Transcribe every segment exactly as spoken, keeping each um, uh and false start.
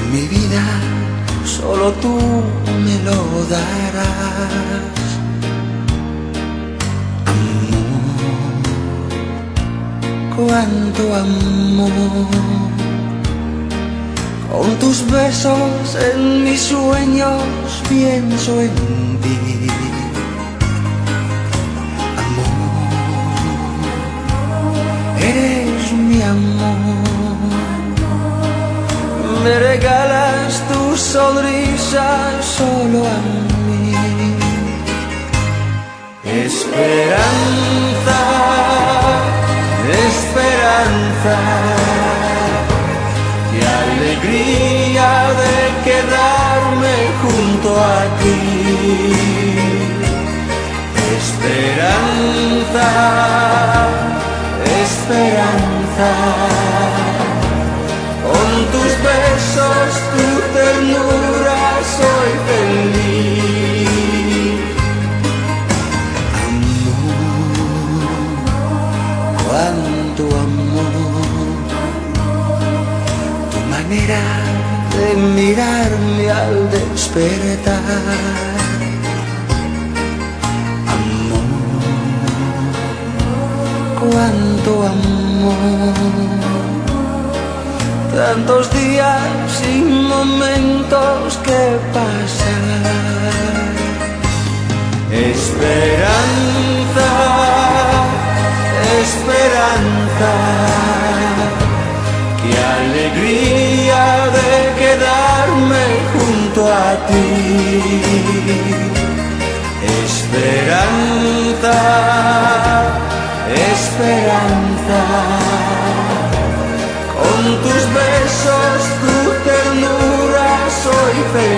mi vida solo tú me lo darás. Amor, cuánto amor. Con tus besos en mis sueños pienso en ti. Eres mi amor, me regalas tu sonrisa solo a mí. Esperanza, esperanza, qué alegría de quedarme junto a ti. Esperanza, esperanza, con tus besos, tu ternura soy feliz. Amor, cuánto amor, tu manera de mirarme al despertar. Cuánto amor, tantos días y momentos que pasan. Esperanza, esperanza, qué alegría de quedarme junto a ti. Esperanza, esperanza, con tus besos, tu ternura soy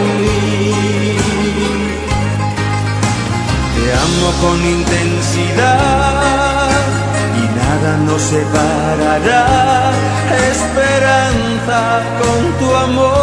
feliz. Te amo con intensidad y nada nos separará. Esperanza, con tu amor